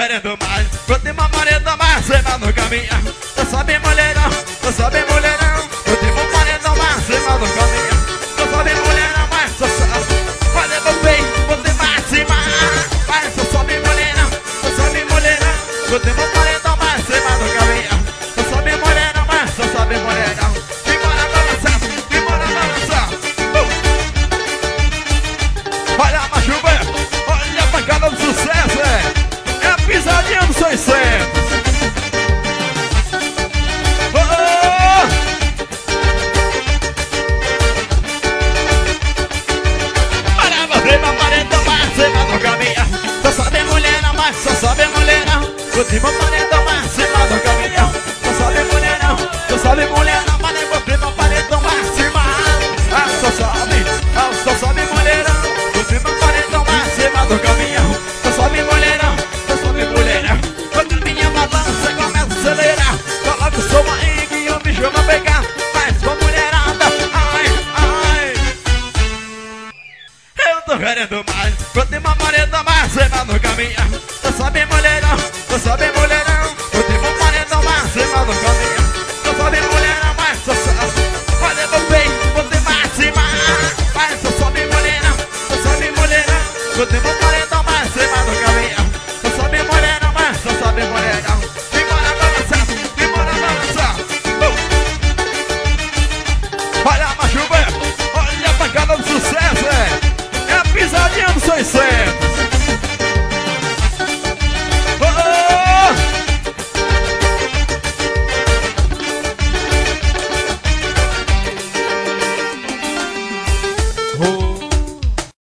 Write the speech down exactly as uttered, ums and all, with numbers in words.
querendo mais. Última mareta mais, cima no caminho. Tu sabe mulherão, tu sabe mulherão. Última mareta mais, cima no caminho. Tu sabe mulherão, mas tu sabe. Olha meu bem, você mais cima. Mas tu sabe mulherão, tu sabe mulherão. Última mareta mais, cima no caminho. Tu sabe mulherão, mas tu sabe mulherão. Embora balançar, embora balançar. uh. Olha a machuva, olha a pancada do sucesso, é. É a pisadinha do seiscentos. Só sabe mulherão, mas só sabe mulherão. Última paredão, mas cima do caminhão. Só sabe mulherão, só sabe mulherão. Mas nem última paredão, mas cima. Ah, só sabe, ah, só sabe mulherão. Última paredão, mas cima do caminhão. Só sabe mulherão, só sabe mulherão. Quando a minha balança começa a acelerar, coloca o som aí que o bicho vai pegar. Mas com mulherada, ai, ai. Eu tô querendo mais. Última mareta mais, cima no caminho. Tu sabe mulherão, tu sabe mulherão. Última mareta mais, cima no caminho. Tu sabe